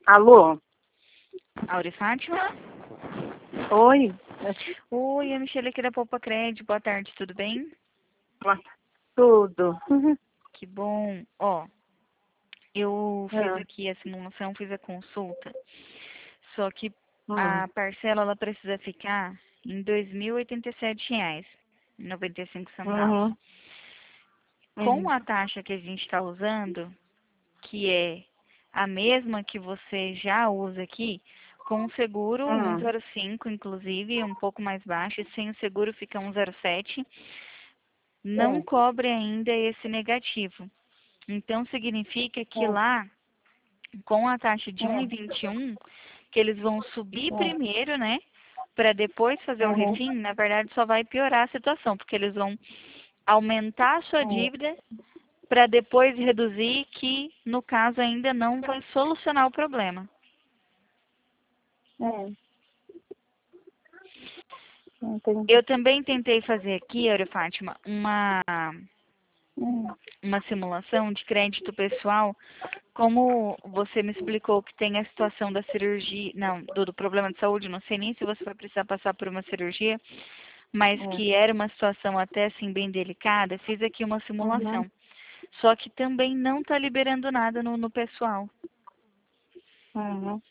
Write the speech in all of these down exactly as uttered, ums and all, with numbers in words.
Alô? Auri Fátima? Oi? Oi, a Michelle aqui da Poupa Crédito. Boa tarde, tudo bem? Tudo. Que bom. Ó, eu fiz Ah, aqui a simulação, fiz a consulta, só que hum, a parcela ela precisa ficar em dois mil e oitenta e sete reais e noventa e cinco centavos. uhum, Com uhum, a taxa que a gente está usando, que é a mesma que você já usa aqui, com o seguro hum, cento e cinco, inclusive, um pouco mais baixo, e sem o seguro fica cento e sete, não é, cobre ainda esse negativo. Então, significa que é, lá, com a taxa de um e é, vinte e um, que eles vão subir é, primeiro, né? Para depois fazer o uhum, refim, na verdade só vai piorar a situação, porque eles vão aumentar a sua é, dívida para depois reduzir, que no caso ainda não vai solucionar o problema. é, entendi. Eu também tentei fazer aqui, Aura Fátima, uma, Hum, uma simulação de crédito pessoal. Como você me explicou que tem a situação da cirurgia, não, do, do problema de saúde, não sei nem se você vai precisar passar por uma cirurgia, mas é, que era uma situação até assim bem delicada, fiz aqui uma uhum, simulação. Só que também não está liberando nada no, no pessoal. uhum,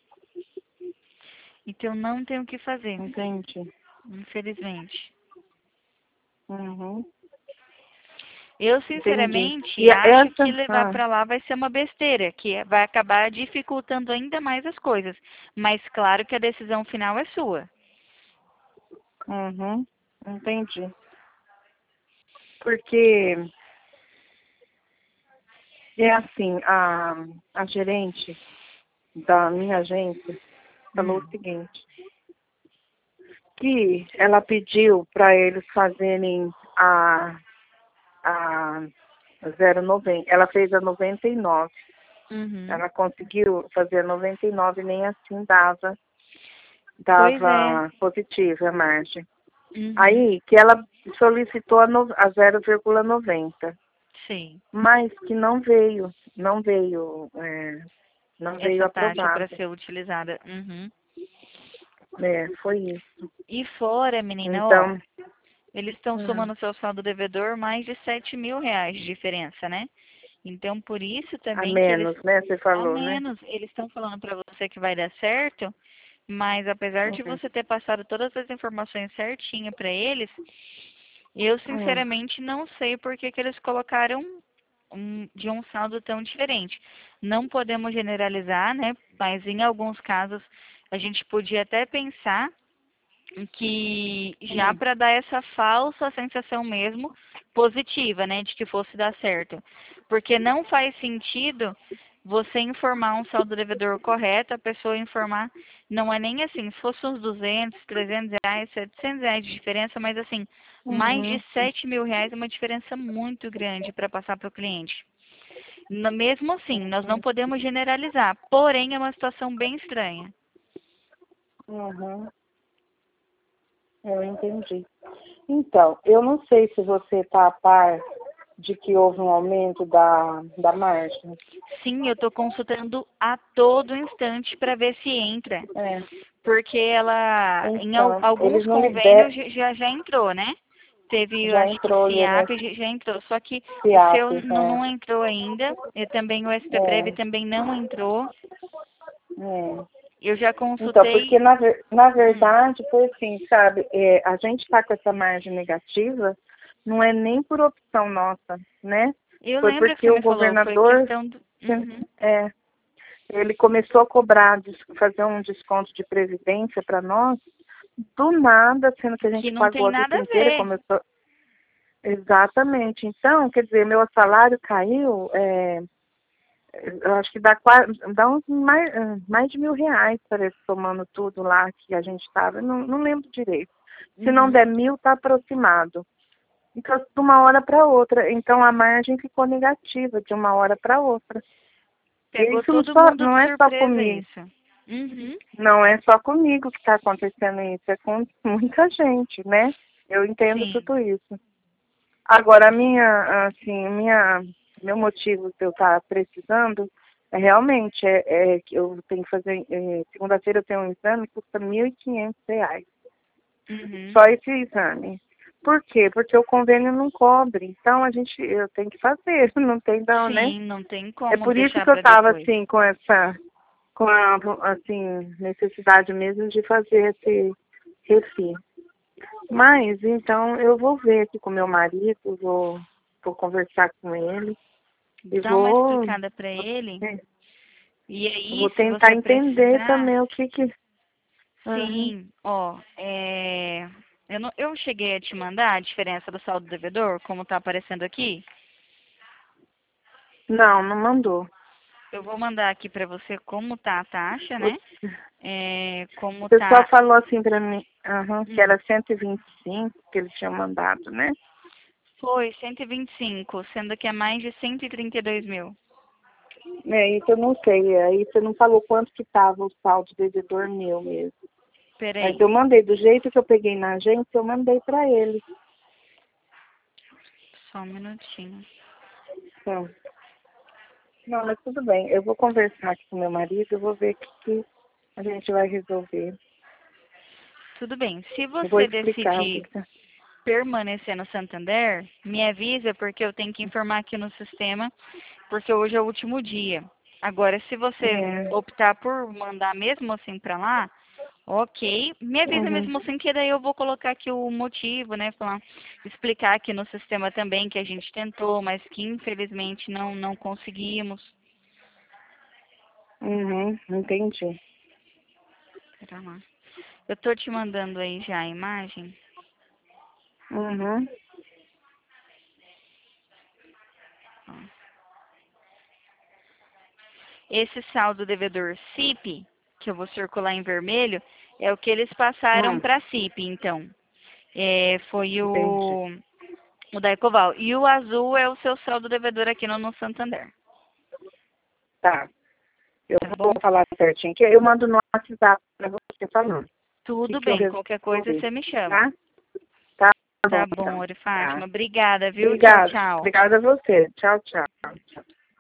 Então não tem o que fazer, entendi. infelizmente. Uhum, Eu, entendi. sinceramente, E acho essa, que levar ah, para lá vai ser uma besteira, que vai acabar dificultando ainda mais as coisas. Mas claro que a decisão final é sua. uhum, entendi. Porque é assim, a, a gerente da minha agência falou o Hum. seguinte, que ela pediu para eles fazerem a, a zero noventa. Ela fez a noventa e nove. Uhum. Ela conseguiu fazer a noventa e nove, nem assim dava, Pois é. dava positiva a margem. Uhum. Aí que ela solicitou a, no, a zero vírgula noventa, Sim. mas que não veio, não veio, é, não veio Essa taxa para aprovada. ser utilizada. Uhum. É, foi isso. E fora, menina, ó, Então, eles estão hum, somando seu saldo devedor mais de sete mil reais de diferença, né? Então, por isso a também que eles, menos, né? Você a falou, né? menos, eles estão falando para você que vai dar certo, mas apesar de Hum, você ter passado todas as informações certinha para eles, eu hum, sinceramente não sei por que que eles colocaram um, de um saldo tão diferente. Não podemos generalizar, né? Mas em alguns casos a gente podia até pensar que já hum, para dar essa falsa sensação mesmo positiva, né, de que fosse dar certo. Porque não faz sentido você informar um saldo devedor correto, a pessoa informar, não é nem assim, se fosse uns duzentos, trezentos reais, setecentos reais de diferença, mas assim, mais de uhum, sete mil reais é uma diferença muito grande para passar para o cliente. No- Mesmo assim, nós não podemos generalizar, porém é uma situação bem estranha. uhum, eu entendi. Então, eu não sei se você está a par de que houve um aumento da, da margem. Sim, eu estou consultando a todo instante para ver se entra, É, porque ela, em al- então, alguns eles não convênios liberam, já, já já entrou, né? Teve, eu já acho que entrou o FIAP INSS, já já entrou, só que o seu FIAP, não, é, não entrou ainda, e também o S P Prev é, também não entrou. é. Eu já Então, consultei. porque na, ver- na Hum, verdade foi assim, sabe, é, a gente está com essa margem negativa, não é nem por opção nossa, né? eu Foi lembro que porque você o me falou, foi governador, questão do. Uhum, é, ele começou a cobrar, des- fazer um desconto de previdência para nós, do nada, sendo que a que gente não pagou tem a vida nada a inteira, ver. começou. Exatamente. Então, quer dizer, meu salário caiu, é, eu acho que dá, quase, dá uns mais, mais de mil reais, parece, somando tudo lá que a gente estava. Não, não lembro direito. Se não Uhum, der mil, está aproximado. Então, de uma hora para outra. Então, a margem ficou negativa de uma hora para outra. E pegou isso não, todo só, mundo não de é só surpresa comigo. isso. Uhum, Não é só comigo que está acontecendo isso, é com muita gente, né? Eu entendo sim. tudo isso. Agora, a minha, assim, minha, meu motivo de eu estar precisando É, realmente, é, é que eu tenho que fazer, é, segunda-feira eu tenho um exame que custa mil e quinhentos reais. Uhum. Só esse exame. Por quê? Porque o convênio não cobre. Então a gente, eu tenho que fazer, não tem não, né? Sim, não tem É como por isso deixar que eu para estava depois. assim com essa, com a assim necessidade mesmo de fazer esse refis. Mas então eu vou ver aqui com meu marido, vou, vou conversar com ele e Dá uma vou, explicada para ele. é, E aí, vou se tentar você entender precisar, também o que que. Uhum. sim, ó, é, eu, não, eu cheguei a te mandar a diferença do saldo devedor, como tá aparecendo aqui. Não, não mandou. Eu vou mandar aqui para você como tá a taxa, O né? É, como pessoal tá. falou assim pra mim, aham, que Hum, era cento e vinte e cinco que eles tinham mandado, né? foi cento e vinte e cinco, sendo que é mais de cento e trinta e dois mil. É, isso eu não sei. Aí você não falou quanto que estava o saldo devedor meu mesmo. Mas Peraí, eu mandei, do jeito que eu peguei na agência, eu mandei para eles. só um minutinho. Então, não, mas tudo bem. Eu vou conversar aqui com meu marido, eu vou ver o que, que a gente vai resolver. Tudo bem. Se Eu vou você explicar o que decidir que tá. permanecer no Santander, me avisa porque eu tenho que informar aqui no sistema, porque hoje é o último dia. Agora, se você É, optar por mandar mesmo assim para lá, ok, me avisa uhum, mesmo assim que daí eu vou colocar aqui o motivo, né, falar, explicar aqui no sistema também que a gente tentou, mas que infelizmente não não conseguimos. uhum, entendi. Pera lá. Eu tô te mandando aí já a imagem. Uhum, Ó. Esse saldo devedor S I P, que eu vou circular em vermelho, é o que eles passaram hum, para S I P, então. É, foi entendi. o, o da Ecoval. E o azul é o seu saldo devedor aqui no, no Santander. Tá. Eu Tá vou bom? falar certinho, que eu mando no WhatsApp para você falando. O que, Tudo que eu bem. Qualquer coisa resolvi, você me chama. tá? Tá bom, Tá bom, então. Ori Tá. Fátima. Obrigada, viu? Tchau, Obrigada. tchau. Obrigada a você. Tchau, tchau.